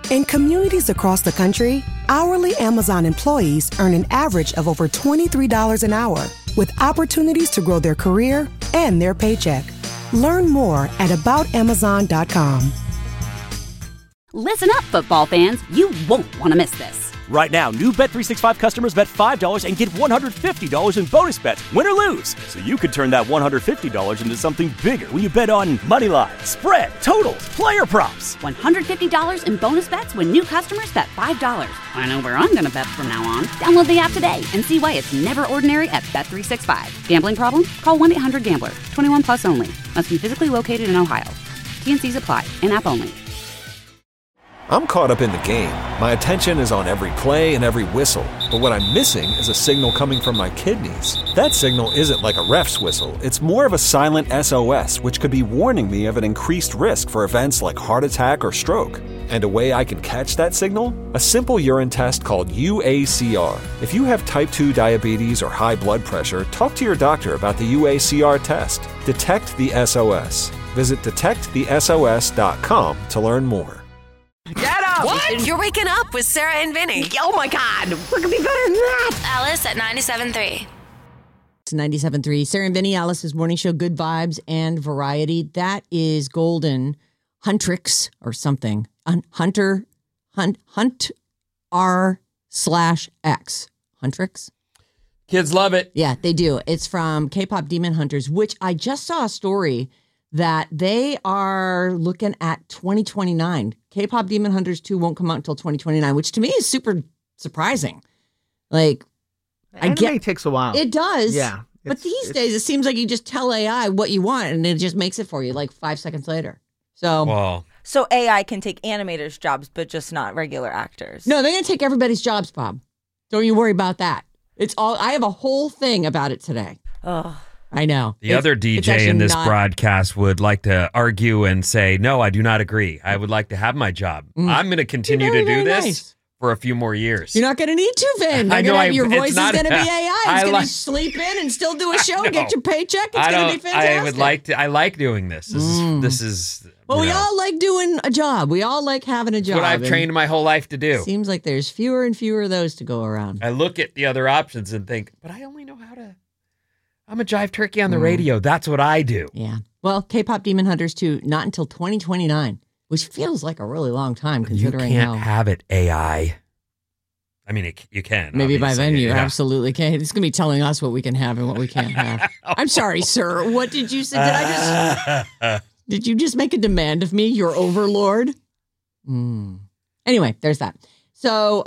In communities across the country, hourly Amazon employees earn an average of over $23 an hour, with opportunities to grow their career and their paycheck. Learn more at aboutamazon.com. Listen up, football fans. You won't want to miss this. Right now, new Bet365 customers bet $5 and get $150 in bonus bets, win or lose. So you could turn that $150 into something bigger when you bet on moneyline, spread, totals, player props. $150 in bonus bets when new customers bet $5. I know where I'm going to bet from now on. Download the app today and see why it's never ordinary at Bet365. Gambling problem? Call 1-800-GAMBLER. 21 plus only. Must be physically located in Ohio. T&Cs apply. In-app only. I'm caught up in the game. My attention is on every play and every whistle. But what I'm missing is a signal coming from my kidneys. That signal isn't like a ref's whistle. It's more of a silent SOS, which could be warning me of an increased risk for events like heart attack or stroke. And a way I can catch that signal? A simple urine test called UACR. If you have type 2 diabetes or high blood pressure, talk to your doctor about the UACR test. Detect the SOS. Visit detectthesos.com to learn more. Get up! What? You're waking up with Sarah and Vinny. Oh my God, what could be better than that? Alice at 97.3. It's 97.3. Sarah and Vinny, Alice's morning show, Good Vibes and Variety. That is Golden Huntrix or something. Hunt R/X. Huntrix? Kids love it. Yeah, they do. It's from K-Pop Demon Hunters, which I just saw a story that they are looking at 2029. K-Pop Demon Hunters 2 won't come out until 2029, which to me is super surprising. Like, Anime takes a while. It does. Yeah. But these days, it seems like you just tell AI what you want, and it just makes it for you like 5 seconds later. So, Well, So AI can take animators' jobs, but just not regular actors. no, they're going to take everybody's jobs, Bob. Don't you worry about that. It's all. I have a whole thing about it today. Oh, I know. the other DJ in this broadcast would like to argue and say, no, I do not agree. I would like to have my job. I'm going to continue to do this for a few more years. You're not going to need to, Vin. Your voice is going to be AI. It's going to sleep in and still do a show, get your paycheck. It's going to be fantastic. I like doing this. This is well, we all like doing a job. We all like having a job. What I've trained my whole life to do. Seems like there's fewer and fewer of those to go around. I look at the other options and think, but I only know how to. I'm a jive turkey on the radio. That's what I do. Yeah. Well, K-Pop Demon Hunters 2, not until 2029, which feels like a really long time considering you can't have it AI. I mean, you can. Maybe by then you absolutely can. It's going to be telling us what we can have and what we can't have. I'm sorry, sir. What did you say? Did you just make a demand of me, your overlord? Anyway, there's that. So,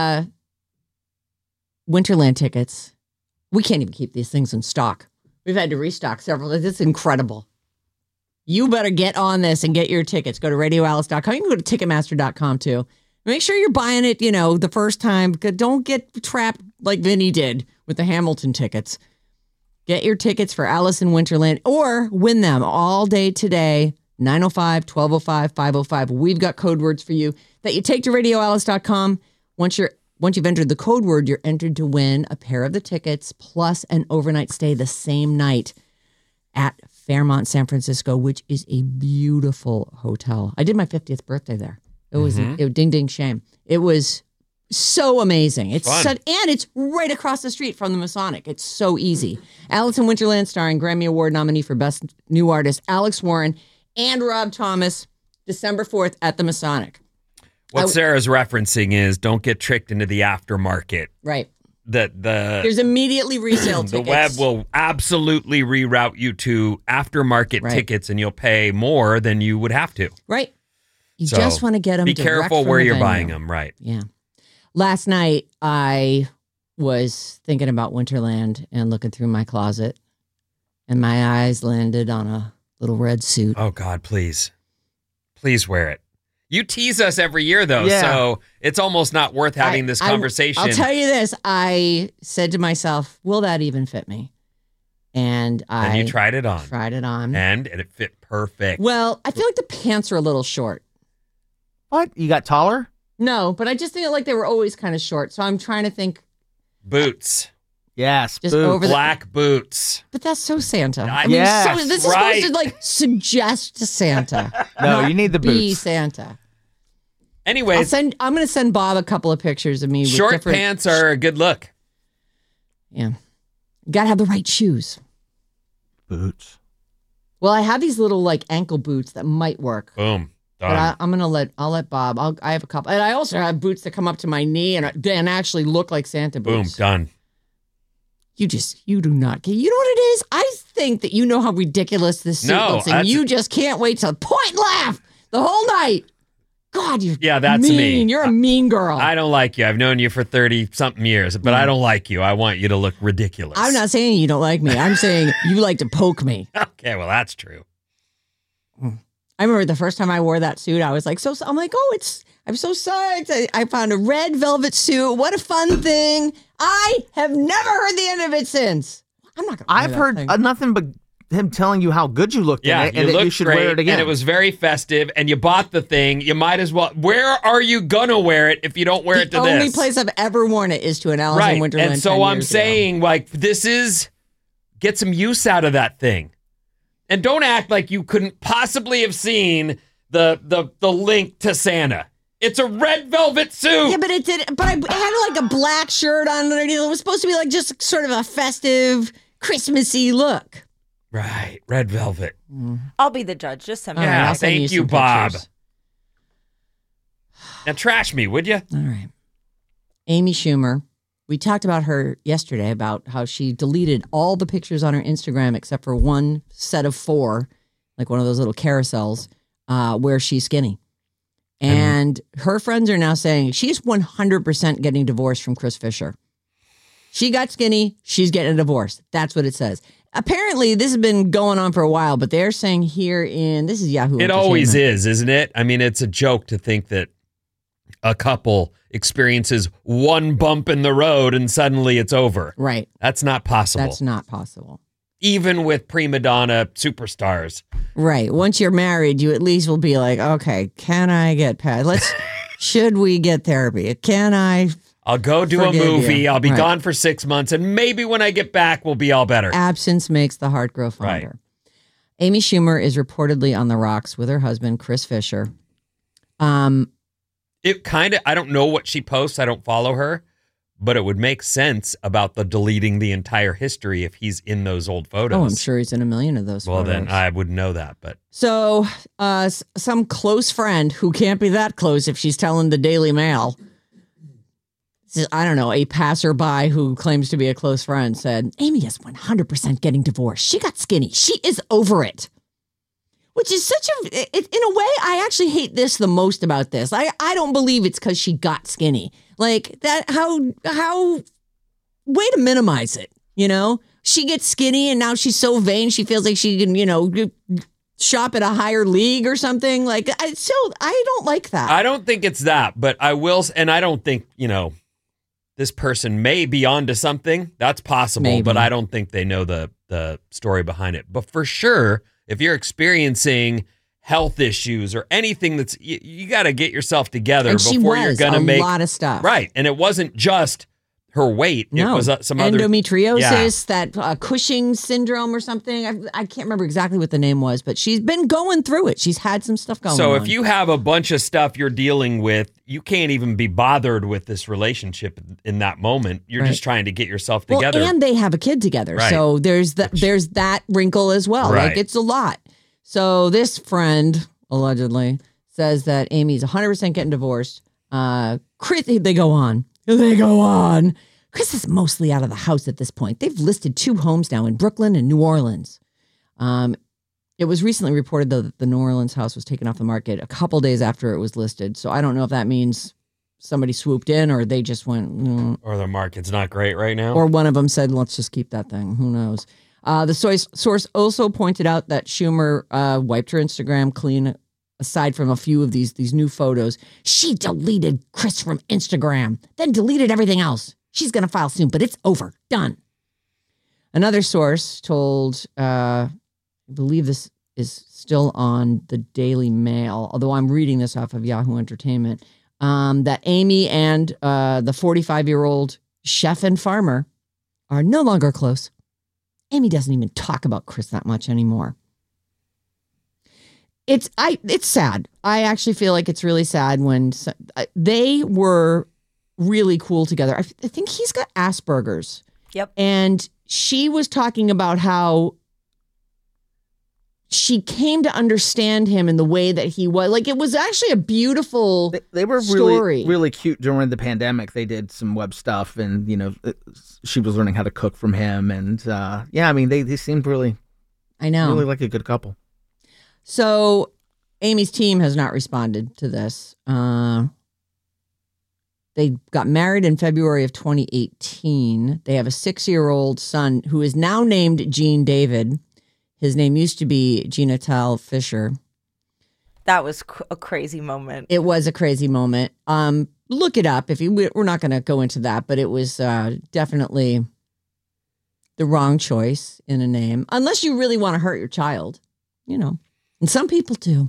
Winterland tickets. We can't even keep these things in stock. We've had to restock several. It's incredible. You better get on this and get your tickets. Go to radioalice.com. You can go to ticketmaster.com too. Make sure you're buying it, the first time. Don't get trapped like Vinny did with the Hamilton tickets. Get your tickets for Alice in Winterland or win them all day today. 905, 1205, 505. We've got code words for you that you take to radioalice.com. Once you've entered the code word, you're entered to win a pair of the tickets plus an overnight stay the same night at Fairmont, San Francisco, which is a beautiful hotel. I did my 50th birthday there. It was ding, ding, shame. It was so amazing. It's and it's right across the street from the Masonic. It's so easy. Alice in Winterland, starring Grammy Award nominee for Best New Artist, Alex Warren and Rob Thomas, December 4th at the Masonic. What Sarah's referencing is don't get tricked into the aftermarket. Right. There's immediately resale tickets. The web will absolutely reroute you to aftermarket tickets, and you'll pay more than you would have to. Right. You just want to get them. Be careful where you're buying them. Right. Yeah. Last night I was thinking about Winterland and looking through my closet, and my eyes landed on a little red suit. Oh God, please wear it. You tease us every year, though, so it's almost not worth having this conversation. I'll tell you this. I said to myself, will that even fit me? And you tried it on. Tried it on. And it fit perfect. Well, I feel like the pants are a little short. What? You got taller? No, but I just feel like they were always kind of short. So I'm trying to think. Boots. Yes, just boots. over black boots. But that's so Santa. I mean, this is supposed to suggest to Santa. No, you need the boots. Be Santa. Anyways, I'm going to send Bob a couple of pictures of me with short different pants are a good look. Yeah. You got to have the right shoes. Boots. Well, I have these little like ankle boots that might work. Boom. But I'll let Bob. I have a couple. And I also have boots that come up to my knee and actually look like Santa boots. Boom. Done. You do not. You know what it is? I think that you know how ridiculous this suit looks, and you just can't wait to point and laugh the whole night. God, that's mean. me. You're a mean girl. I don't like you. I've known you for 30-something years, but I don't like you. I want you to look ridiculous. I'm not saying you don't like me. I'm saying you like to poke me. Okay, well, that's true. I remember the first time I wore that suit, I was like, I'm like, I'm so psyched. I found a red velvet suit. What a fun thing. I have never heard the end of it since. I'm not going to I've heard nothing but him telling you how good you looked in it and that you should wear it again. And it was very festive, and you bought the thing. You might as well. Where are you going to wear it if you don't wear it to this? The only place I've ever worn it is to an Alice in Wonderland. And so I'm saying, like, get some use out of that thing. And don't act like you couldn't possibly have seen the link to Santa. It's a red velvet suit. Yeah, but I had like a black shirt on underneath. It was supposed to be like just sort of a festive, Christmassy look. Right, red velvet. I'll be the judge. Just send me. Yeah, thank you, Bob. Now trash me, would you? All right. Amy Schumer. We talked about her yesterday, about how she deleted all the pictures on her Instagram except for one set of 4, like one of those little carousels, where she's skinny. And her friends are now saying she's 100% getting divorced from Chris Fisher. She got skinny. She's getting a divorce. That's what it says. Apparently, this has been going on for a while, but they're saying this is Yahoo. It always is, isn't it? I mean, it's a joke to think that a couple experiences one bump in the road and suddenly it's over. Right. That's not possible. That's not possible. Even with prima donna superstars. Right. Once you're married, you at least will be like, okay, can I get past? Should we get therapy? I'll go do a movie. I'll be gone for 6 months, and maybe when I get back, we'll be all better. Absence makes the heart grow fonder. Right. Amy Schumer is reportedly on the rocks with her husband, Chris Fisher. I don't know what she posts. I don't follow her, but it would make sense about the deleting the entire history if he's in those old photos. Oh, I'm sure he's in a million of those photos. Well, then I would know that, but. So, some close friend who can't be that close if she's telling the Daily Mail, I don't know, a passerby who claims to be a close friend said, Amy is 100% getting divorced. She got skinny. She is over it. Which is in a way, I actually hate this the most about this. I don't believe it's because she got skinny. Like that, how, way to minimize it, you know? She gets skinny and now she's so vain, she feels like she can, shop at a higher league or something. Like, I don't like that. I don't think it's that, but I will, and I don't think, this person may be onto something. That's possible, maybe. But I don't think they know the story behind it. But for sure, if you're experiencing health issues or anything that's, you got to get yourself together before you're going to make a lot of stuff. Right. And it wasn't just her weight. No. It was some other endometriosis, that Cushing syndrome or something. I can't remember exactly what the name was, but she's been going through it. She's had some stuff going on. So if you have a bunch of stuff you're dealing with, you can't even be bothered with this relationship in that moment. You're just trying to get yourself together. And they have a kid together. Right. So there's that wrinkle as well. Right. Like, it's a lot. So this friend allegedly says that Amy's 100% getting divorced. Chris, they go on. Chris is mostly out of the house at this point. They've listed 2 homes now in Brooklyn and New Orleans. It was recently reported, though, that the New Orleans house was taken off the market a couple days after it was listed. So I don't know if that means somebody swooped in or they just went. Or the market's not great right now. Or one of them said, let's just keep that thing. Who knows? The source also pointed out that Schumer wiped her Instagram clean. Aside from a few of these new photos, she deleted Chris from Instagram, then deleted everything else. She's going to file soon, but it's over. Done. Another source told, I believe this is still on the Daily Mail, although I'm reading this off of Yahoo Entertainment, that Amy and the 45-year-old chef and farmer are no longer close. Amy doesn't even talk about Chris that much anymore. It's sad. I actually feel like it's really sad when they were really cool together. I think he's got Asperger's. Yep. And she was talking about how she came to understand him in the way that he was. Like, it was actually a beautiful They were story. really cute during the pandemic. They did some web stuff, and, she was learning how to cook from him. And, they seemed really, I know, really like a good couple. So Amy's team has not responded to this. They got married in February of 2018. They have a 6-year-old son who is now named Gene David. His name used to be Ginatel Fisher. That was a crazy moment. It was a crazy moment. Look it up. We're not going to go into that, but it was definitely the wrong choice in a name, unless you really want to hurt your child, And some people do.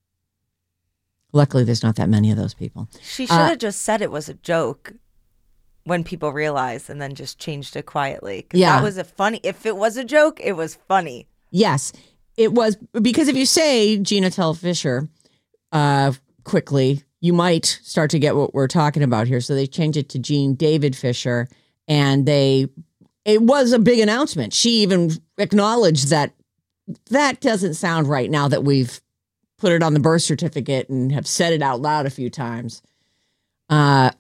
Luckily, there's not that many of those people. She should have just said it was a joke when people realized, and then just changed it quietly. Yeah. That was if it was a joke, it was funny. Yes, it was, because if you say Ginatel Fisher quickly, you might start to get what we're talking about here. So they changed it to Gene David Fisher, and it was a big announcement. She even acknowledged that doesn't sound right now that we've put it on the birth certificate and have said it out loud a few times. But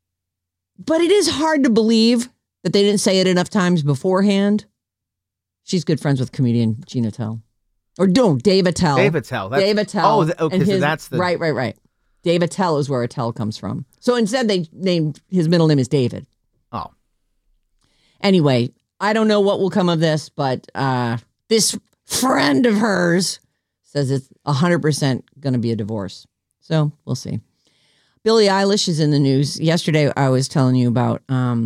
it is hard to believe that they didn't say it enough times beforehand. She's good friends with comedian Gina Tell. Or no, Dave Attell. Dave Attell. Dave Attell. Oh, okay, so that's the... Right. Dave Attell is where Attell comes from. So instead they named, his middle name is David. Oh. Anyway, I don't know what will come of this, but this friend of hers says it's 100% going to be a divorce. So we'll see. Billie Eilish is in the news. Yesterday, I was telling you about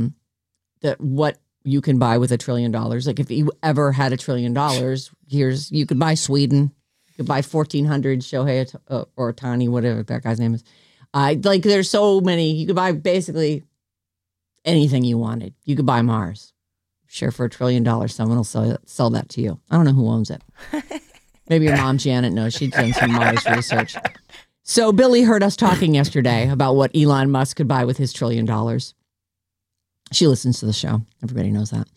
what you can buy with $1 trillion. Like, if you ever had $1 trillion, you could buy Sweden. You could buy 1,400 Shohei or Ohtani, whatever that guy's name is. There's so many. You could buy basically anything you wanted. You could buy Mars. Sure, for $1 trillion, someone will sell that to you. I don't know who owns it. Maybe your mom, Janet, knows. She's done some Mars research. So Billie heard us talking yesterday about what Elon Musk could buy with his $1 trillion. She listens to the show. Everybody knows that.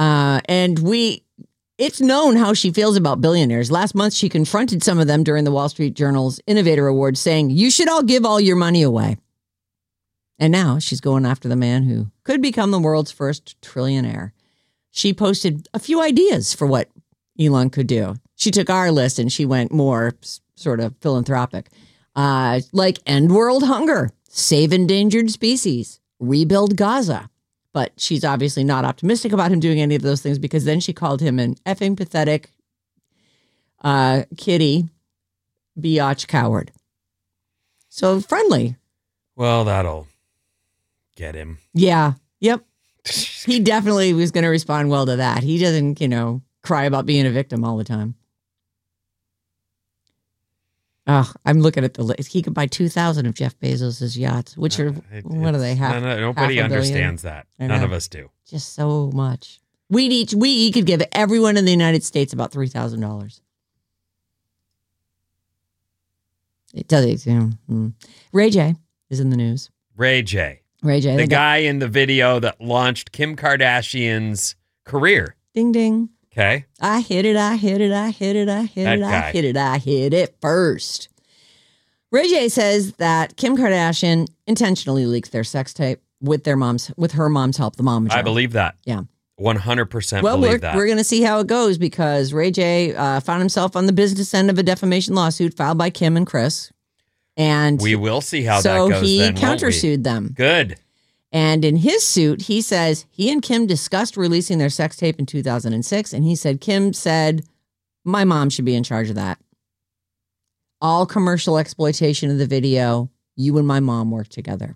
It's known how she feels about billionaires. Last month, she confronted some of them during the Wall Street Journal's Innovator Awards, saying, you should all give all your money away. And now she's going after the man who could become the world's first trillionaire. She posted a few ideas for what Elon could do. She took our list and she went more sort of philanthropic. Like end world hunger, save endangered species, rebuild Gaza. But she's obviously not optimistic about him doing any of those things, because then she called him an effing pathetic kitty biatch coward. So friendly. Well, that'll get him. Yeah. Yep. He definitely was going to respond well to that. He doesn't, cry about being a victim all the time. Oh, I'm looking at the list. He could buy 2,000 of Jeff Bezos' yachts, which are, what do they have? Nobody understands that. None of us do. Just so much. We could give everyone in the United States about $3,000. It does. Ray J is in the news. Ray J. The guy in the video that launched Kim Kardashian's career. Ding, ding. Okay. I hit it first. Ray J says that Kim Kardashian intentionally leaked their sex tape with her mom's help, the mom. I believe that. Yeah. 100% believe that. We're going to see how it goes, because Ray J found himself on the business end of a defamation lawsuit filed by Kim and Chris. And we will see how that goes. So he countersued them. Good. And in his suit, he says he and Kim discussed releasing their sex tape in 2006. And he said, Kim said, my mom should be in charge of that. All commercial exploitation of the video, you and my mom work together.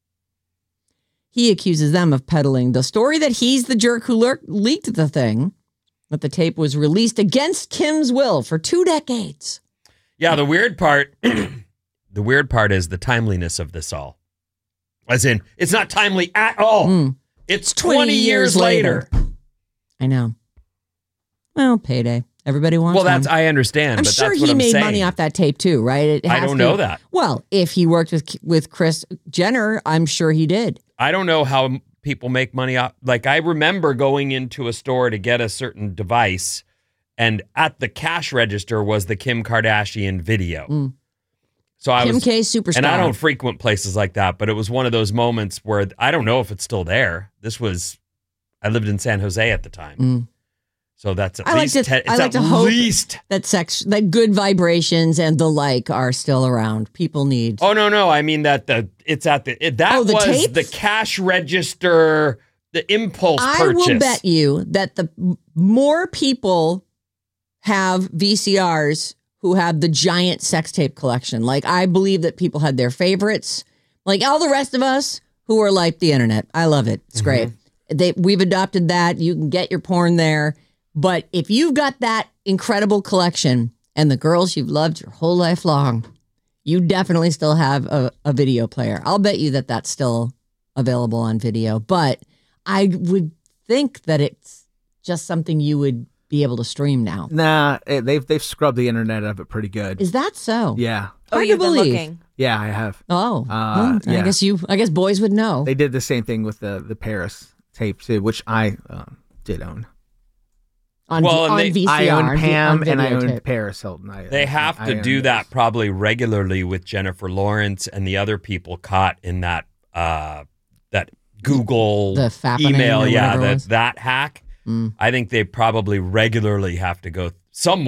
He accuses them of peddling the story that he's the jerk who leaked the thing, that the tape was released against Kim's will for 2 decades. Yeah, the weird part is the timeliness of this all. As in, it's not timely at all. It's 20 years later. I know. Well, payday. Everybody wants Well, one. I understand. I'm but sure that's what he I'm made saying. money off that tape too, right? I don't know that. Well, if he worked with Kris Jenner, I'm sure he did. I don't know how people make money off. Like, I remember going into a store to get a certain device, and at the cash register was the Kim Kardashian video. So I Kim was, K superstar. and I don't frequent places like that, but it was one of those moments where I don't know if it's still there. I lived in San Jose at the time. So that's at least that good vibrations and the like are still around. People need. Oh no! I mean that was tapes? the cash register, the impulse purchase. I will bet you that the more people have VCRs who have the giant sex tape collection. Like, I believe that people had their favorites. Like all the rest of us who are like the internet. I love it. It's great. We've adopted that. You can get your porn there. But if you've got that incredible collection and the girls you've loved your whole life long, you definitely still have a video player. I'll bet you that that's still available on video. But I would think that it's just something you would be able to stream now. Nah, they've scrubbed the internet of it pretty good. Is that so? Yeah. Hard to you've been believe. looking. Yeah, I have. Oh, yeah. I guess boys would know. They did the same thing with the Paris tape too, which I did own. On VCR. I own Pam and I own videotape. Paris Hilton. They have to do that probably regularly with Jennifer Lawrence and the other people caught in that that Google the fappening email, or that hack. I think they probably regularly have to go.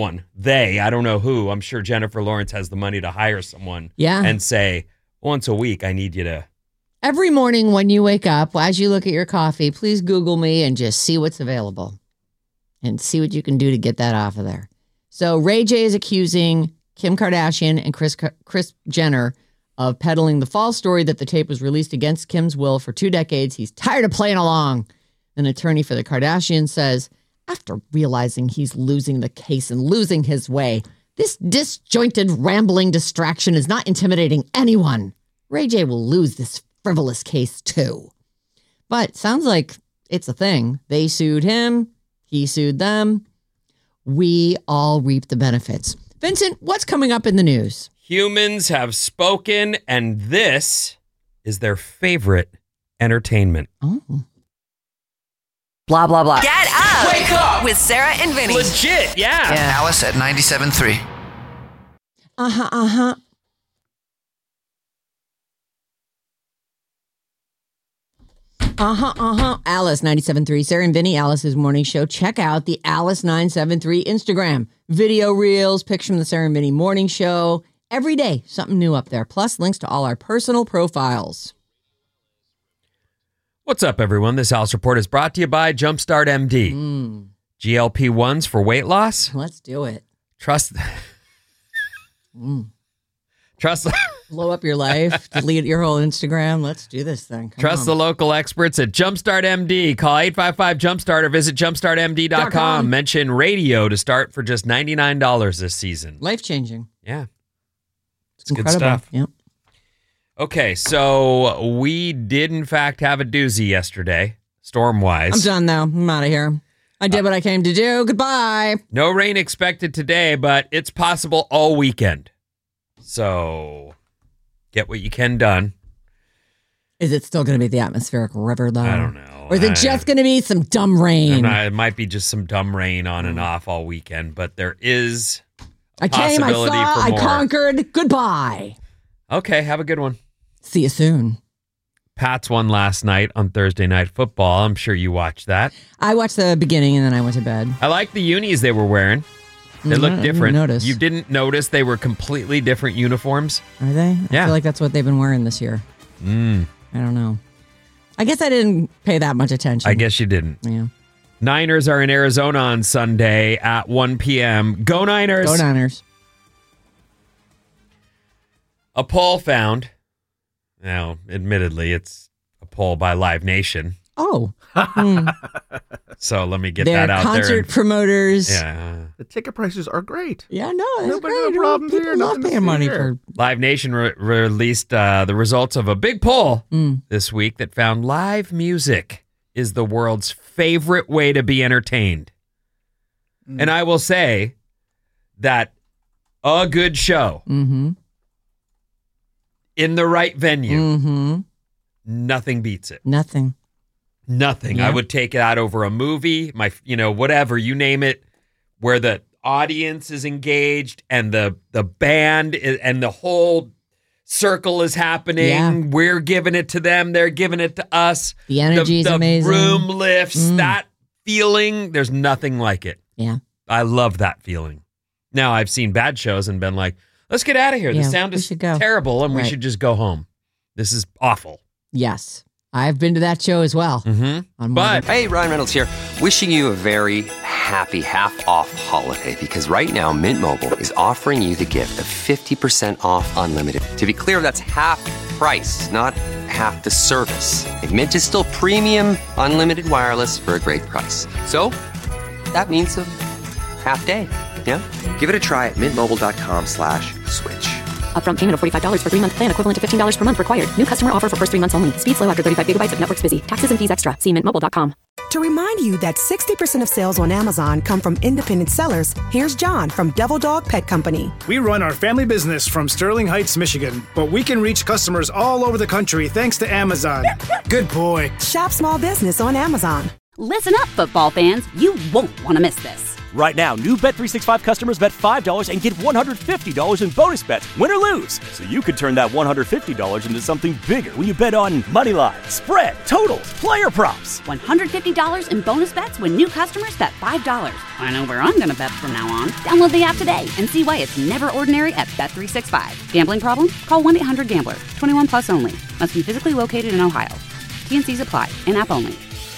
I don't know who. I'm sure Jennifer Lawrence has the money to hire someone. Yeah. And say once a week, I need you to. Every morning when you wake up, as you look at your coffee, please Google me and just see what's available. And see what you can do to get that off of there. So Ray J is accusing Kim Kardashian and Kris Jenner of peddling the false story that the tape was released against Kim's will for 2 decades. He's tired of playing along. An attorney for the Kardashians says, after realizing he's losing the case and losing his way, this disjointed, rambling distraction is not intimidating anyone. Ray J will lose this frivolous case too. But sounds like it's a thing. They sued him. He sued them. We all reap the benefits. Vincent, what's coming up in the news? Humans have spoken, and this is their favorite entertainment. Oh. Blah, blah, blah. Get up! Wake up! With Sarah and Vinny. Legit, yeah. Alice at 97.3. Uh-huh. Alice 97.3, Sarah and Vinny, Alice's morning show. Check out the Alice 973 Instagram. Video reels, pictures from the Sarah and Vinny morning show. Every day, something new up there. Plus, links to all our personal profiles. What's up, everyone? This Alice Report is brought to you by Jumpstart MD. GLP-1s for weight loss? Let's do it. Trust. Blow up your life, delete your whole Instagram. Let's do this thing. Trust the local experts at Jumpstart MD. Call 855-JUMPSTART or visit jumpstartmd.com. Mention radio to start for just $99 this season. Life-changing. Yeah. It's good stuff. Yep. Okay, so we did, in fact, have a doozy yesterday, storm-wise. I'm done now. I'm out of here. I did what I came to do. Goodbye. No rain expected today, but it's possible all weekend. So get what you can done. Is it still going to be the atmospheric river, though? I don't know. Or is it just going to be some dumb rain? It might be just some dumb rain on and off all weekend, but there is a I came, I possibility saw, for I more. conquered. Goodbye. Okay, have a good one. See you soon. Pats won last night on Thursday Night Football. I'm sure you watched that. I watched the beginning and then I went to bed. I like the unis they were wearing. They look different. I didn't notice. You didn't notice they were completely different uniforms? Are they? Yeah. I feel like that's what they've been wearing this year. I don't know. I guess I didn't pay that much attention. I guess you didn't. Yeah. Niners are in Arizona on Sunday at 1 p.m. Go Niners! Go Niners. A poll found, now, admittedly, it's a poll by Live Nation. Oh. So let me get They're that out there. concert promoters. Yeah. The ticket prices are great. Yeah, no, that's Nobody great. no problems People here. love Nothing to paying see money here. for. Live Nation released the results of a big poll this week that found live music is the world's favorite way to be entertained. And I will say that a good show in the right venue, nothing beats it. Nothing. Yeah. I would take that over a movie, whatever, you name it, where the audience is engaged and the band and the whole circle is happening. Yeah. We're giving it to them. They're giving it to us. The energy is amazing. The room lifts. That feeling, there's nothing like it. Yeah. I love that feeling. Now, I've seen bad shows and been like, let's get out of here. The sound is terrible and we should just go home. This is awful. Yes. I've been to that show as well. But hey, Ryan Reynolds here, wishing you a very happy half-off holiday, because right now Mint Mobile is offering you the gift of 50% off unlimited. To be clear, that's half price, not half the service. And Mint is still premium unlimited wireless for a great price. So that means a half day. Yeah? Give it a try at mintmobile.com/switch. Upfront payment of $45 for 3-month plan, equivalent to $15 per month required. New customer offer for first 3 months only. Speed slow after 35 gigabytes if network's busy. Taxes and fees extra. See mintmobile.com. To remind you that 60% of sales on Amazon come from independent sellers, here's John from Devil Dog Pet Company. We run our family business from Sterling Heights, Michigan, but we can reach customers all over the country thanks to Amazon. Good boy. Shop small business on Amazon. Listen up, football fans. You won't want to miss this. Right now, new Bet365 customers bet $5 and get $150 in bonus bets, win or lose. So you could turn that $150 into something bigger when you bet on money line, spread, totals, player props. $150 in bonus bets when new customers bet $5. I know where I'm going to bet from now on. Download the app today and see why it's never ordinary at Bet365. Gambling problem? Call 1-800-GAMBLER. 21 plus only. Must be physically located in Ohio. T&Cs apply. In-app only.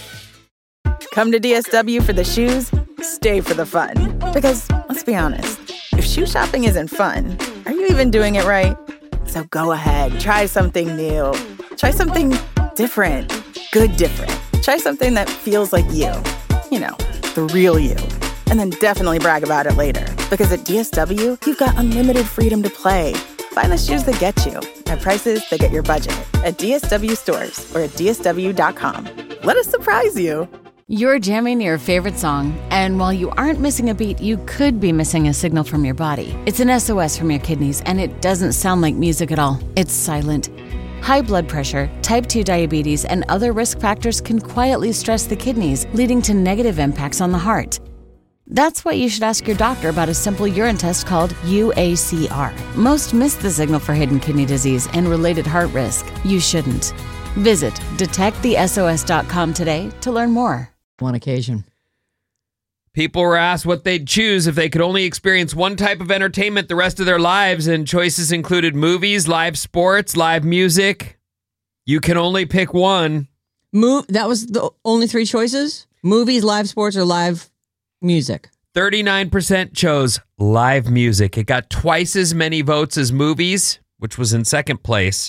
Come to DSW for the shoes, stay for the fun. Because, let's be honest, if shoe shopping isn't fun, are you even doing it right? So go ahead, try something new. Try something different. Good different. Try something that feels like you. You know, the real you. And then definitely brag about it later. Because at DSW, you've got unlimited freedom to play. Find the shoes that get you at prices that get your budget. At DSW stores or at DSW.com. Let us surprise you. You're jamming your favorite song, and while you aren't missing a beat, you could be missing a signal from your body. It's an SOS from your kidneys, and it doesn't sound like music at all. It's silent. High blood pressure, type 2 diabetes, and other risk factors can quietly stress the kidneys, leading to negative impacts on the heart. That's why you should ask your doctor about a simple urine test called UACR. Most miss the signal for hidden kidney disease and related heart risk. You shouldn't. Visit detectthesos.com today to learn more. One occasion. People were asked what they'd choose if they could only experience one type of entertainment the rest of their lives, and choices included movies, live sports, live music. You can only pick one. That was the only 3 choices? Movies, live sports, or live music? 39% chose live music. It got twice as many votes as movies, which was in second place.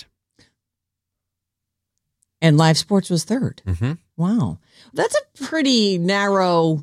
And live sports was third. Mm-hmm. Wow. That's a pretty narrow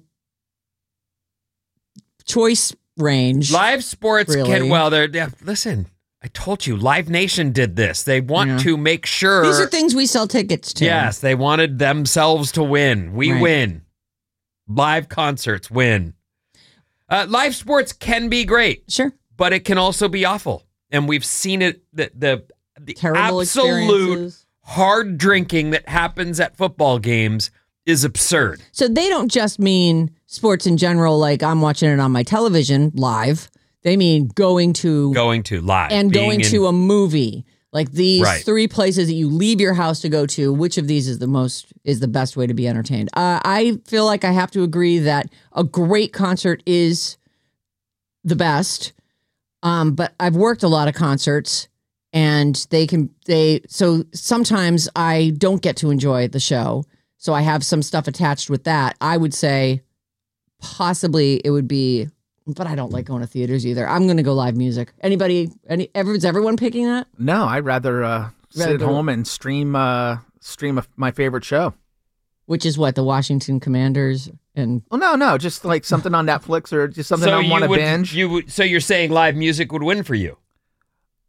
choice range. Live sports really. Listen, I told you, Live Nation did this. They want to make sure. These are things we sell tickets to. Yes, they wanted themselves to win. We win. Live concerts win. Live sports can be great. Sure. But it can also be awful. And we've seen it, the terrible absolute hard drinking that happens at football games is absurd. So they don't just mean sports in general, like I'm watching it on my television live. They mean going to live and going to a movie. Like these 3 places that you leave your house to go to. Which of these is the best way to be entertained? I feel like I have to agree that a great concert is the best. But I've worked a lot of concerts. And so sometimes I don't get to enjoy the show. So I have some stuff attached with that. I would say possibly it would be, but I don't like going to theaters either. I'm going to go live music. Is everyone picking that? No, I'd rather sit at home and stream my favorite show. Which is what, the Washington Commanders and... Well, no, just like something on Netflix or just something I want to binge. So you're saying live music would win for you?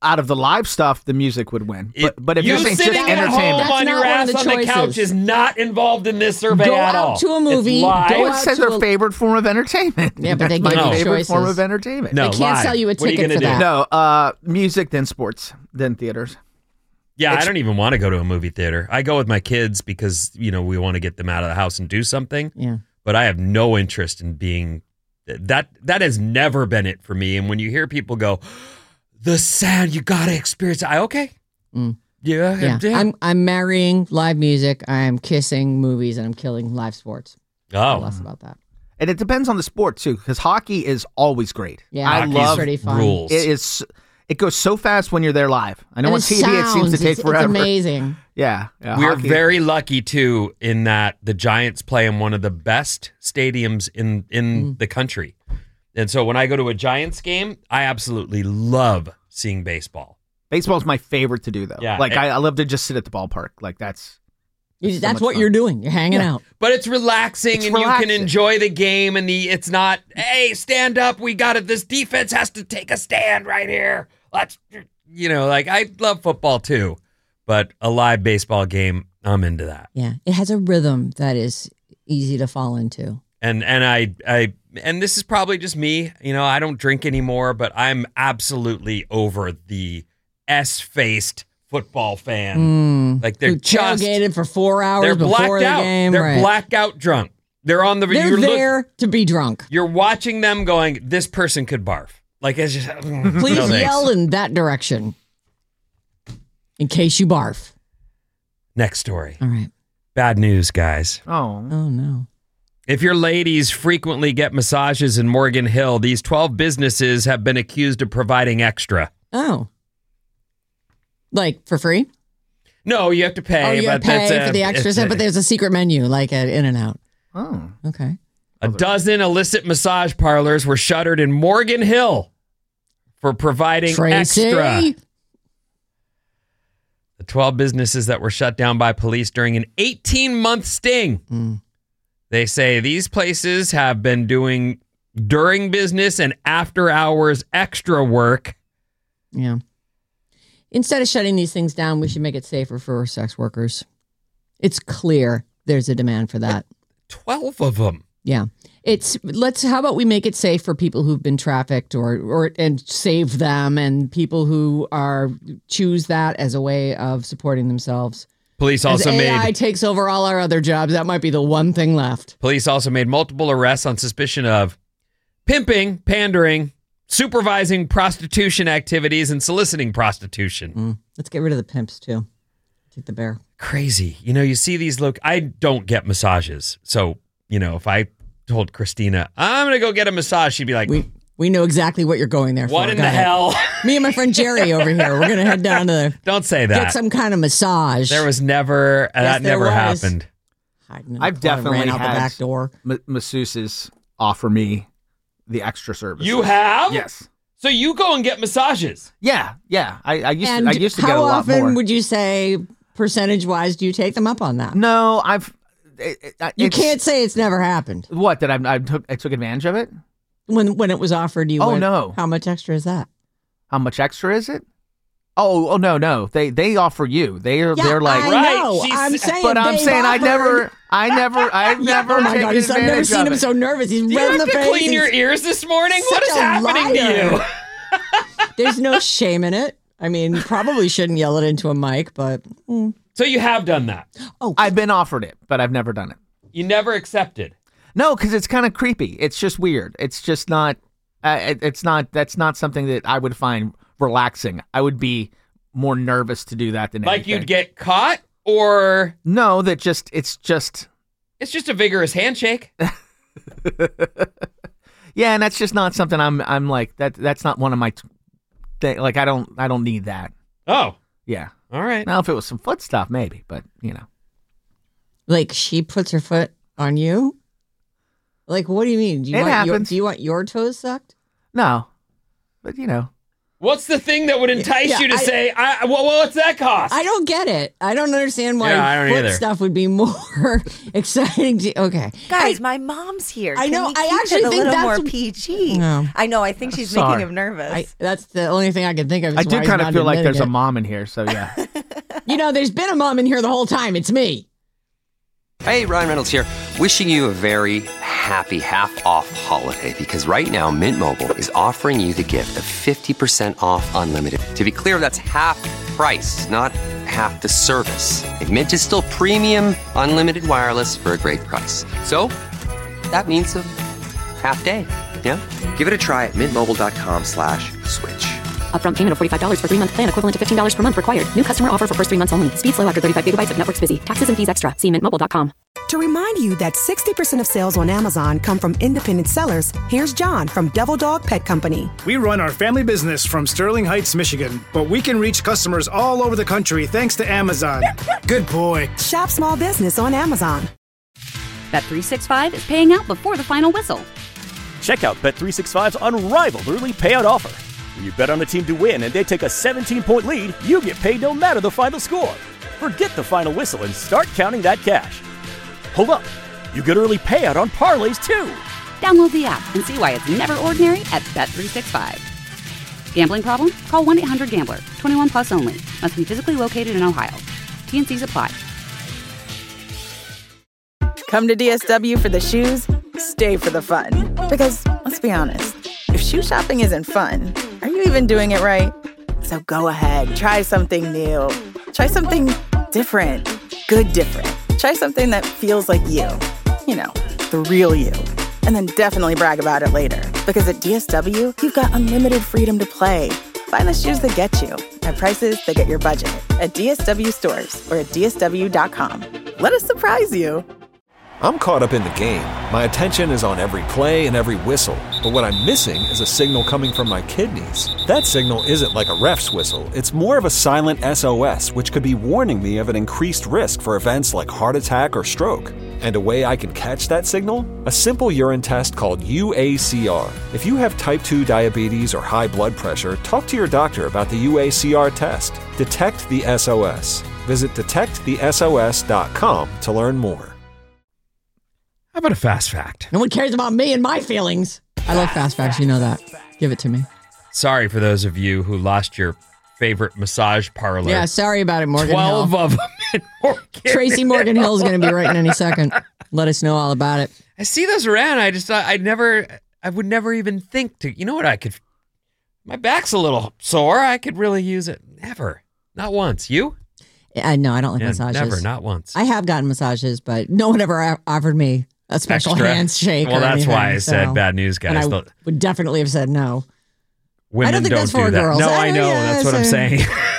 out of the live stuff, the music would win. But if you you're saying just sitting at entertainment, home on your ass on the couch is not involved in this survey Go at all. out to a movie. It's live. it says their favorite form of entertainment. Yeah, but they That's give my you favorite choices. form of entertainment. No, They can't live. sell you a What are you ticket gonna for do? that. No, music, then sports, then theaters. Yeah, I don't even want to go to a movie theater. I go with my kids because, we want to get them out of the house and do something. Yeah. But I have no interest in being that has never been it for me. And when you hear people go, the sound, you got to experience it. Okay. Yeah. I'm marrying live music. I'm kissing movies, and I'm killing live sports. Oh. Less about that. And it depends on the sport too, because hockey is always great. Yeah, I hockey's love pretty fun. rules. It goes so fast when you're there live. I know And on the TV it seems to sounds, take forever. It's amazing. Yeah. We're hockey. very lucky too in that the Giants play in one of the best stadiums in the country. And so when I go to a Giants game, I absolutely love seeing baseball. Baseball's my favorite to do though. Yeah, Like I love to just sit at the ballpark. Like that's That's what you're doing. You're hanging out. But it's relaxing and you can enjoy the game and it's not, hey, stand up, we got it. This defense has to take a stand right here. Let's I love football too. But a live baseball game, I'm into that. Yeah. It has a rhythm that is easy to fall into. And this is probably just me. I don't drink anymore, but I'm absolutely over the S-faced football fan. Like they're Who just tailgated for 4 hours they're before blacked the out. game. They're right. blackout drunk. They're on the. They're there to be drunk. You're watching them going. This person could barf. Like it's just. Please yell in that direction, in case you barf. Next story. All right. Bad news, guys. Oh no. If your ladies frequently get massages in Morgan Hill, these 12 businesses have been accused of providing extra. Oh. Like for free? No, you have to pay. Oh, you but pay that's for the extras, but there's a secret menu like at In-N-Out. Oh. Okay. A dozen illicit massage parlors were shuttered in Morgan Hill for providing Tracy? extra. The 12 businesses that were shut down by police during an 18-month sting. They say these places have been doing during business and after hours extra work. Yeah. Instead of shutting these things down, we should make it safer for sex workers. It's clear there's a demand for that. 12 of them. Yeah. How about we make it safe for people who've been trafficked and save them, and people who choose that as a way of supporting themselves. Police also As AI takes over all our other jobs, that might be the one thing left. Police also made multiple arrests on suspicion of pimping, pandering, supervising prostitution activities, and soliciting prostitution. Let's get rid of the pimps too. Take the bear. Crazy. You see these I don't get massages. So, if I told Christina, I'm going to go get a massage, she'd be like, we know exactly what you're going there for. What in the hell? Me and my friend Jerry over here, we're going to head down to Don't say that. get some kind of massage. There was never, that never happened. I've definitely ran out had the back door. masseuses offer me the extra service. You have? Yes. So you go and get massages? Yeah. I used to how get a lot often more. would you say, percentage-wise, do you take them up on that? No, You can't say it's never happened. What, that I took advantage of it? When it was offered, you went, no. How much extra is that? How much extra is it? Oh no. They offer you. They're like I know. I'm saying, but I'm saying I've never Oh my God, taken I've never advantage seen of him it. so nervous. He's Do red you in have the to face. clean your ears this morning? What is Such a happening to liar. you? There's no shame in it. I mean, you probably shouldn't yell it into a mic, but So you have done that? Oh, I've been offered it, but I've never done it. You never accepted? No, because it's kind of creepy. It's just weird. It's just not. That's not something that I would find relaxing. I would be more nervous to do that than Like anything. you'd get caught, or no? It's just a vigorous handshake. Yeah, and that's just not something I'm like that. That's not one of my. Like I don't need that. Oh, yeah. All right. Now if it was some foot stuff, maybe, but like she puts her foot on you. Like, what do you mean? Do you It want happens. do you want your toes sucked? No, but Well, What's the thing that would entice you to say, what's that cost? I don't get it. I don't understand why I don't foot either. stuff would be more exciting. Okay. Guys, my mom's here. I know. Can we I keep actually it a think little that's more PG. No. I know. I think she's making him nervous. That's the only thing I can think of. Is I do why he's kind of not feel like admitting there's a it. mom in here, so yeah. There's been a mom in here the whole time. It's me. Hey, Ryan Reynolds here. Wishing you a very happy half-off holiday because right now Mint Mobile is offering you the gift of 50% off unlimited. To be clear, that's half price, not half the service. And Mint is still premium unlimited wireless for a great price. So that means a half day, yeah? Give it a try at mintmobile.com/switch. Upfront payment of $45 for 3-month plan, equivalent to $15 per month required. New customer offer for first 3 months only. Speed slow after 35 gigabytes if network's busy. Taxes and fees extra. See mintmobile.com. To remind you that 60% of sales on Amazon come from independent sellers, here's John from Devil Dog Pet Company. We run our family business from Sterling Heights, Michigan, but we can reach customers all over the country thanks to Amazon. Good boy. Shop small business on Amazon. Bet365 is paying out before the final whistle. Check out Bet365's unrivaled early payout offer. When you bet on a team to win and they take a 17-point lead, you get paid no matter the final score. Forget the final whistle and start counting that cash. Hold up. You get early payout on parlays, too. Download the app and see why it's never ordinary at Bet365. Gambling problem? Call 1-800-GAMBLER. 21 plus only. Must be physically located in Ohio. T&Cs apply. Come to DSW for the shoes, stay for the fun. Because, let's be honest, if shoe shopping isn't fun, are you even doing it right? So go ahead, try something new. Try something different. Good different. Try something that feels like you. You know, the real you. And then definitely brag about it later. Because at DSW, you've got unlimited freedom to play. Find the shoes that get you at prices that get your budget at DSW stores or at DSW.com. Let us surprise you. I'm caught up in the game. My attention is on every play and every whistle. But what I'm missing is a signal coming from my kidneys. That signal isn't like a ref's whistle. It's more of a silent SOS, which could be warning me of an increased risk for events like heart attack or stroke. And a way I can catch that signal? A simple urine test called UACR. If you have type 2 diabetes or high blood pressure, talk to your doctor about the UACR test. Detect the SOS. Visit detectthesos.com to learn more. How about a fast fact? No one cares about me and my feelings. I love fast facts. You know that. Give it to me. Sorry for those of you who lost your favorite massage parlor. Yeah, sorry about it, Morgan 12 Hill. of them in Morgan Tracy Morgan Hill is going to be writing any second. Let us know all about it. I see those around. I just thought I would never even think to, you know what, my back's a little sore. I could really use it. Never. Not once. You? No, I don't like massages. Never, not once. I have gotten massages, but no one ever offered me a special Extra. handshake. Well, or that's anything, why I said bad news, guys. And I would definitely have said no. Women I don't think that's do for that. girls. No, I know. That's what I'm saying.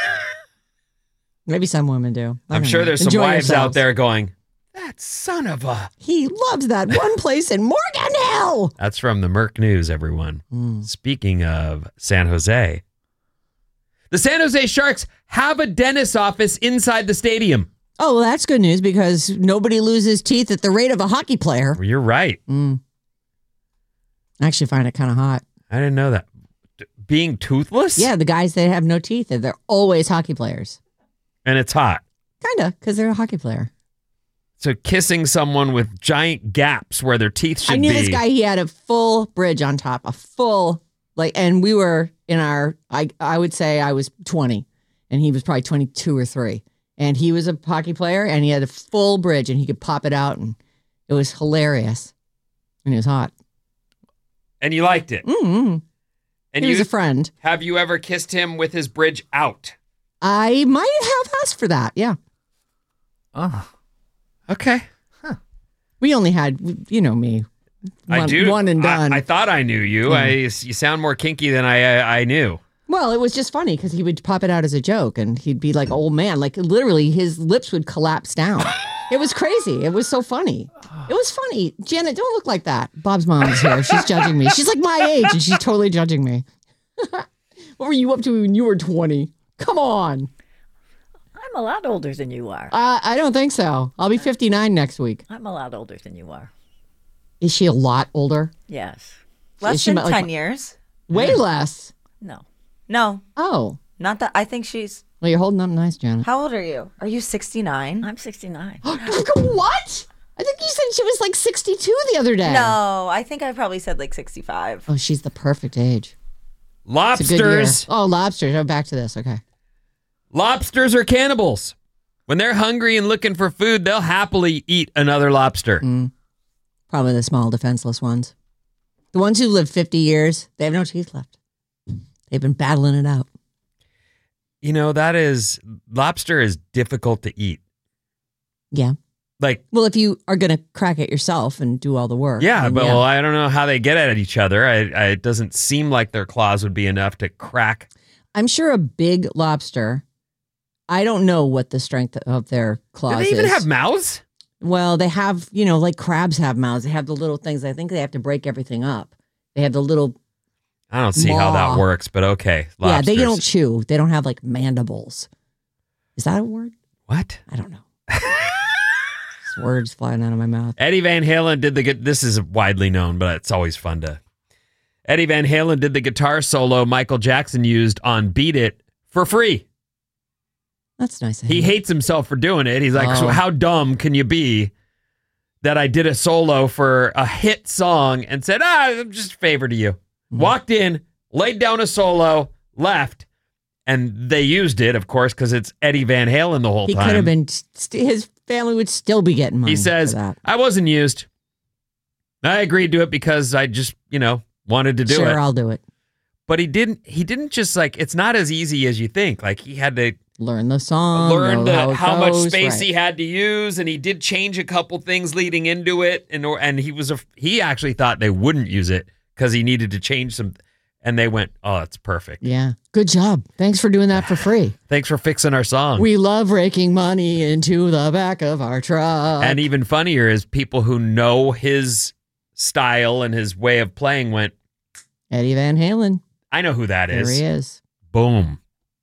Maybe some women do. I'm sure there's some Enjoy wives out yourselves. there going, that son of a... He loves that one place in Morgan Hill. That's from the Merc News, everyone. Speaking of San Jose, the San Jose Sharks have a dentist's office inside the stadium. Oh, well, that's good news because nobody loses teeth at the rate of a hockey player. You're right. I actually find it kind of hot. I didn't know that. Being toothless? Yeah, the guys that have no teeth, they're always hockey players. And it's hot. Kind of, because they're a hockey player. So kissing someone with giant gaps where their teeth should be. I knew this guy, he had a full bridge on top, and we were in I would say I was 20, and he was probably 22 or 3. And he was a hockey player, and he had a full bridge, and he could pop it out, and it was hilarious. And he was hot. And you liked it? Mm-hmm. And he was a friend. Have you ever kissed him with his bridge out? I might have asked for that, yeah. Oh, okay. Huh. We only had, you know me, one and done. I thought I knew you. You sound more kinky than I knew. Well, it was just funny because he would pop it out as a joke and he'd be like, old man, like literally his lips would collapse down. It was crazy. It was so funny. It was funny. Janet, don't look like that. Bob's mom is here. She's judging me. She's like my age and she's totally judging me. What were you up to when you were 20? Come on. I'm a lot older than you are. I don't think so. I'll be 59 next week. I'm a lot older than you are. Is she a lot older? Yes. Less than 10 years. Way less. No. No. Oh. Not that. I think she's... Well, you're holding up nice, Janet. How old are you? Are you 69? I'm 69. What? I think you said she was like 62 the other day. No, I think I probably said like 65. Oh, she's the perfect age. Lobsters. Oh, lobsters. Oh, back to this. Okay. Lobsters are cannibals. When they're hungry and looking for food, they'll happily eat another lobster. Probably the small, defenseless ones. The ones who live 50 years, they have no teeth left. They've been battling it out. You know, lobster is difficult to eat. Yeah. Like, well, if you are going to crack it yourself and do all the work. Yeah, but well, I don't know how they get at each other. It doesn't seem like their claws would be enough to crack. I'm sure a big lobster, I don't know what the strength of their claws is. Do they even have mouths? Well, they have, like crabs have mouths. They have the little things. I think they have to break everything up. They have the little... I don't see how that works, but okay. Lobsters. Yeah, they don't chew. They don't have like mandibles. Is that a word? What? I don't know. Words flying out of my mouth. Eddie Van Halen did this is widely known, but it's always fun to. Eddie Van Halen did the guitar solo Michael Jackson used on Beat It for free. That's nice. He hates himself for doing it. He's like, so how dumb can you be that I did a solo for a hit song and said, I'm just a favor to you. Walked in, laid down a solo, left, and they used it, of course, because it's Eddie Van Halen the whole time. He could have been, his family would still be getting money. He says, for that. I wasn't used. I agreed to it because I just, wanted to do it. Sure, I'll do it. But he didn't just it's not as easy as you think. Like he had to learn the song, learn how much space he had to use, and he did change a couple things leading into it, and he actually thought they wouldn't use it because he needed to change some, and they went, oh, it's perfect. Yeah, good job. Thanks for doing that for free. Thanks for fixing our song. We love raking money into the back of our truck. And even funnier is people who know his style and his way of playing went, Eddie Van Halen. I know who that is. There he is. Boom.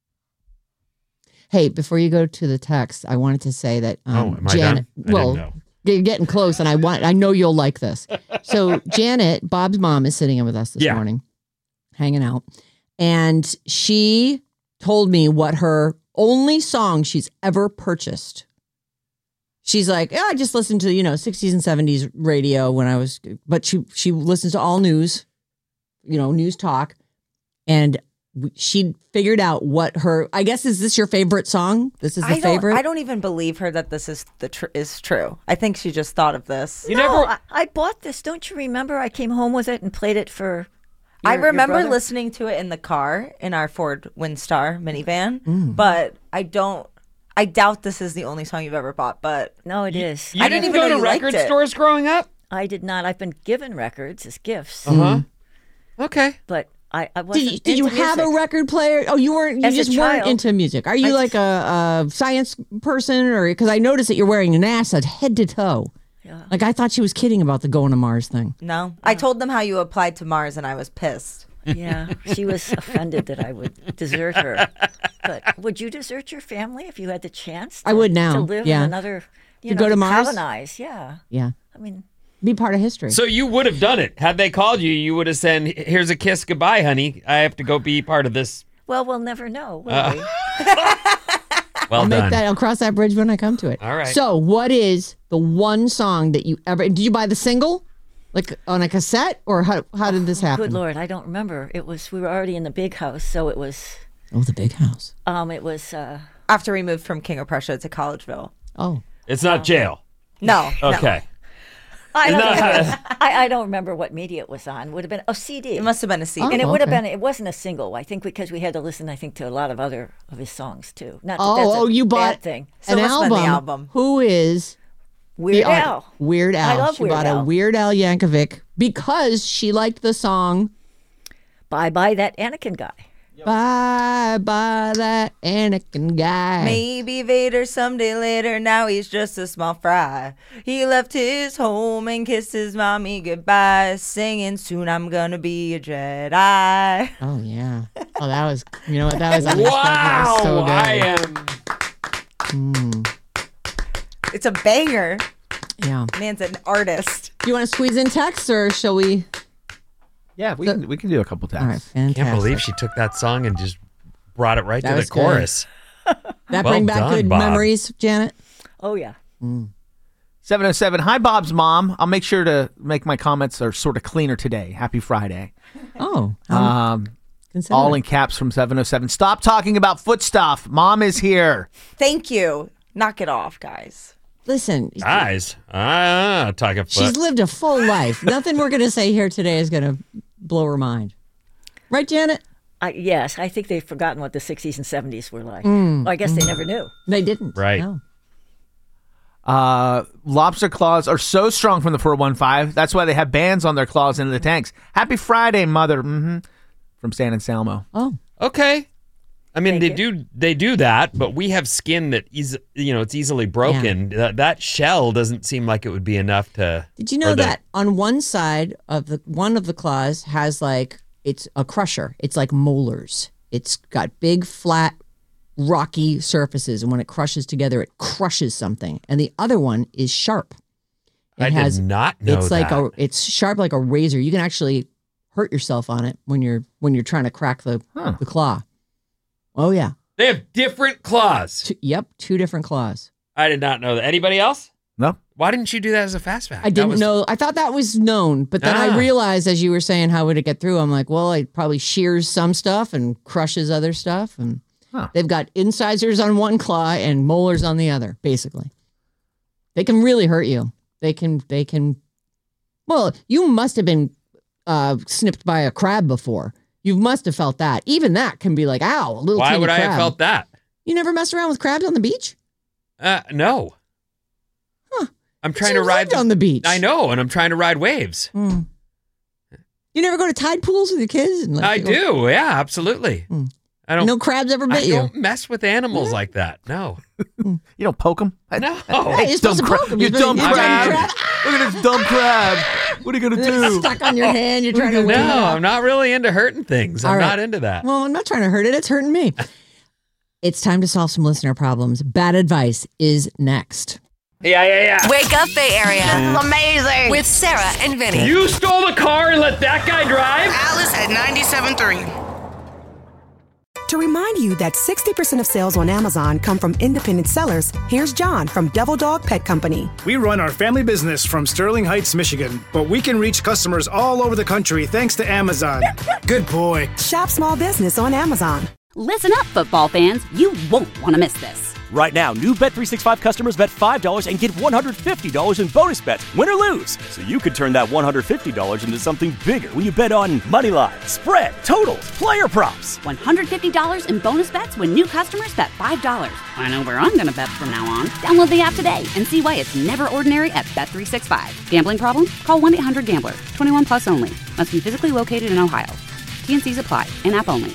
Hey, before you go to the text, I wanted to say that am I Janet. done? I didn't know. You're getting close, and I know you'll like this. So Janet, Bob's mom, is sitting in with us this morning, hanging out, and she told me what her only song she's ever purchased. She's like, I just listened to 60s and 70s radio when I was, but she listens to all news, news talk, and she figured out what her, I guess, is this your favorite song? This is the favorite? I don't even believe her that this is is true. I think she just thought of this. I bought this. Don't you remember? I came home with it and played it for I remember your brother? listening to it in the car in our Ford Windstar minivan, but I doubt this is the only song you've ever bought, but... No, it is. You didn't go to record stores growing up? I did not. I've been given records as gifts. Okay. But I wasn't Did you have a record player? Oh, you weren't. You As a just weren't child, into music. Are you like a science person, or because I noticed that you're wearing NASA head to toe? Yeah. Like I thought she was kidding about the going to Mars thing. No, I told them how you applied to Mars, and I was pissed. Yeah, she was offended that I would desert her. But would you desert your family if you had the chance? I would now. To live in another, to go to Mars, colonize. Yeah. Yeah. I mean. Be part of history. So you would have done it. Had they called you, you would have said, here's a kiss goodbye, honey. I have to go be part of this. Well, we'll never know, will we? I'll cross that bridge when I come to it. All right. So what is the one song that you ever, did you buy the single? Like on a cassette, or how did this happen? Good Lord, I don't remember. We were already in the big house, so it was. Oh, the big house. It was. After we moved from King of Prussia to Collegeville. Oh. It's not jail. No. Okay. No. I don't remember what media it was on. Would have been a CD. It must have been a CD. And it would have been, it wasn't a single, I think, because we had to listen, to a lot of other of his songs, too. Not that that's a you bought bad thing. an album. Who is Weird Al. Weird Al. I love she Weird bought Al. a Weird Al Yankovic because she liked the song Bye Bye That Anakin Guy. Bye Bye That Anakin Guy. Maybe Vader someday later, now he's just a small fry. He left his home and kissed his mommy goodbye, singing soon I'm gonna be a Jedi. Oh yeah. Oh, that was, you know what, that was unexpected. Wow. That was so good. I am. It's a banger. Yeah. Man's an artist. Do you want to squeeze in text, or shall we? Yeah, we can do a couple taps. All right, fantastic. Can't believe she took that song and just brought it right That to the was good. chorus. That Well bring back done, good Bob. memories, Janet? Oh, yeah. 707. Hi, Bob's mom. I'll make sure to make my comments are sort of cleaner today. Happy Friday. Oh. Consider All it. in caps from 707. Stop talking about foot stuff. Mom is here. Thank you. Knock it off, guys. Listen. Guys, talking foot. She's lived a full life. Nothing we're going to say here today is going to blow her mind. Right, Janet? Yes, I think they've forgotten what the 60s and 70s were like. Mm. Well, I guess they never knew. They didn't. Right. No. Lobster claws are so strong from the 415. That's why they have bands on their claws in the tanks. Happy Friday, mother. From San Anselmo. Oh. Okay. I mean, they do that, but we have skin that it's easily broken. That shell doesn't seem like it would be enough to. Did you know that on one side of one of the claws has it's a crusher. It's like molars. It's got big, flat, rocky surfaces, and when it crushes together, it crushes something. And the other one is sharp. I did not know it's that. It's sharp like a razor. You can actually hurt yourself on it when you're trying to crack the claw. Oh yeah. They have different claws. Two different claws. I did not know that. Anybody else? No. Why didn't you do that as a fast fact? I didn't know. I thought that was known, but then I realized as you were saying, how would it get through? I'm like, well, it probably shears some stuff and crushes other stuff. And they've got incisors on one claw and molars on the other, basically. They can really hurt you. They can. Well, you must have been snipped by a crab before. You must have felt that. Even that can be like, ow, a little Why teeny would I crab. have felt that? You never messed around with crabs on the beach? No. I'm trying to ride on the beach. I know, and I'm trying to ride waves. You never go to tide pools with your kids? And I do. Yeah, absolutely. I don't. No crabs ever bit I you? don't mess with animals like that. No. You don't poke them? No. Hey, you're supposed to poke 'em. You dumb You're crab. dumb Look at this dumb crab. What are you going to do? It's stuck on your hand. You're trying to No, wave it off. I'm not really into hurting things. I'm All right. not into that. Well, I'm not trying to hurt it. It's hurting me. It's time to solve some listener problems. Bad advice is next. Yeah. Wake up, Bay Area. Mm-hmm. This is amazing. With Sarah and Vinny. You stole the car and let that guy drive? Alice at 97.3. To remind you that 60% of sales on Amazon come from independent sellers, here's John from Devil Dog Pet Company. We run our family business from Sterling Heights, Michigan, but we can reach customers all over the country thanks to Amazon. Good boy. Shop small business on Amazon. Listen up, football fans. You won't want to miss this. Right now, new Bet365 customers bet $5 and get $150 in bonus bets, win or lose. So you could turn that $150 into something bigger when you bet on moneyline, spread, totals, player props. $150 in bonus bets when new customers bet $5. I know where I'm going to bet from now on. Download the app today and see why it's never ordinary at Bet365. Gambling problem? Call 1-800-GAMBLER. 21 plus only. Must be physically located in Ohio. T&Cs apply. In-app only.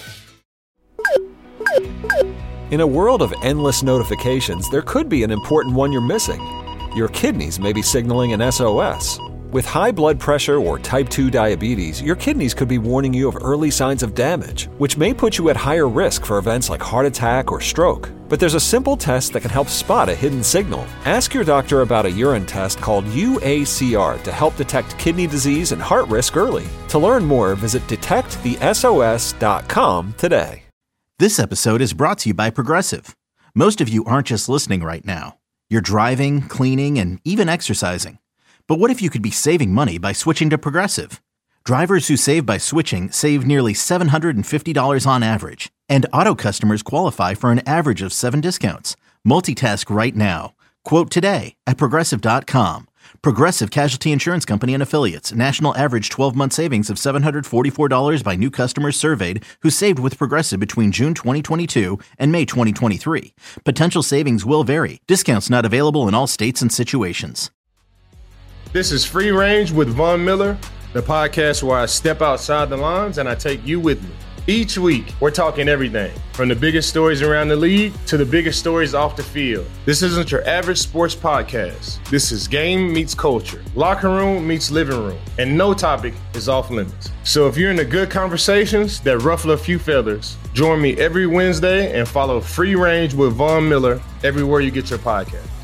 In a world of endless notifications, there could be an important one you're missing. Your kidneys may be signaling an SOS. With high blood pressure or type 2 diabetes, your kidneys could be warning you of early signs of damage, which may put you at higher risk for events like heart attack or stroke. But there's a simple test that can help spot a hidden signal. Ask your doctor about a urine test called UACR to help detect kidney disease and heart risk early. To learn more, visit detectthesos.com today. This episode is brought to you by Progressive. Most of you aren't just listening right now. You're driving, cleaning, and even exercising. But what if you could be saving money by switching to Progressive? Drivers who save by switching save nearly $750 on average. And auto customers qualify for an average of 7 discounts. Multitask right now. Quote today at Progressive.com. Progressive Casualty Insurance Company and Affiliates. National average 12-month savings of $744 by new customers surveyed who saved with Progressive between June 2022 and May 2023. Potential savings will vary. Discounts not available in all states and situations. This is Free Range with Von Miller, the podcast where I step outside the lines and I take you with me. Each week, we're talking everything from the biggest stories around the league to the biggest stories off the field. This isn't your average sports podcast. This is game meets culture, locker room meets living room, and no topic is off limits. So if you're into good conversations that ruffle a few feathers, join me every Wednesday and follow Free Range with Von Miller everywhere you get your podcast.